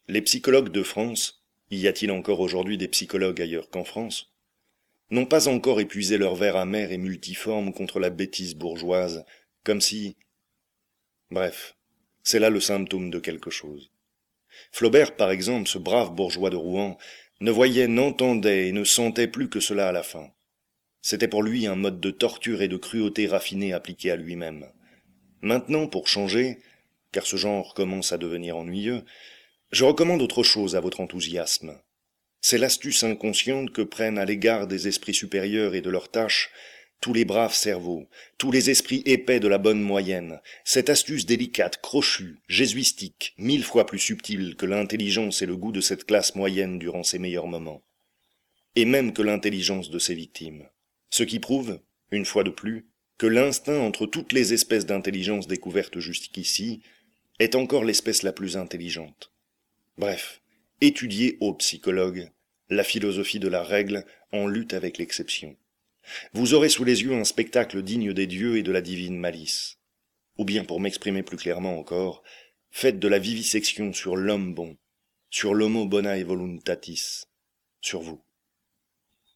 Les psychologues de France, y a-t-il encore aujourd'hui des psychologues ailleurs qu'en France, n'ont pas encore épuisé leur verre amer et multiforme contre la bêtise bourgeoise, comme si... Bref, c'est là le symptôme de quelque chose. Flaubert, par exemple, ce brave bourgeois de Rouen, ne voyait, n'entendait et ne sentait plus que cela à la fin. C'était pour lui un mode de torture et de cruauté raffinée appliqué à lui-même. Maintenant, pour changer, car ce genre commence à devenir ennuyeux, je recommande autre chose à votre enthousiasme. C'est l'astuce inconsciente que prennent à l'égard des esprits supérieurs et de leurs tâches tous les braves cerveaux, tous les esprits épais de la bonne moyenne, cette astuce délicate, crochue, jésuistique, 1000 fois plus subtile que l'intelligence et le goût de cette classe moyenne durant ses meilleurs moments, et même que l'intelligence de ses victimes. Ce qui prouve, une fois de plus, que l'instinct entre toutes les espèces d'intelligence découvertes jusqu'ici est encore l'espèce la plus intelligente. Bref, étudiez, ô psychologue, la philosophie de la règle en lutte avec l'exception. Vous aurez sous les yeux un spectacle digne des dieux et de la divine malice. Ou bien, pour m'exprimer plus clairement encore, faites de la vivisection sur l'homme bon, sur l'homo bonae voluntatis, sur vous.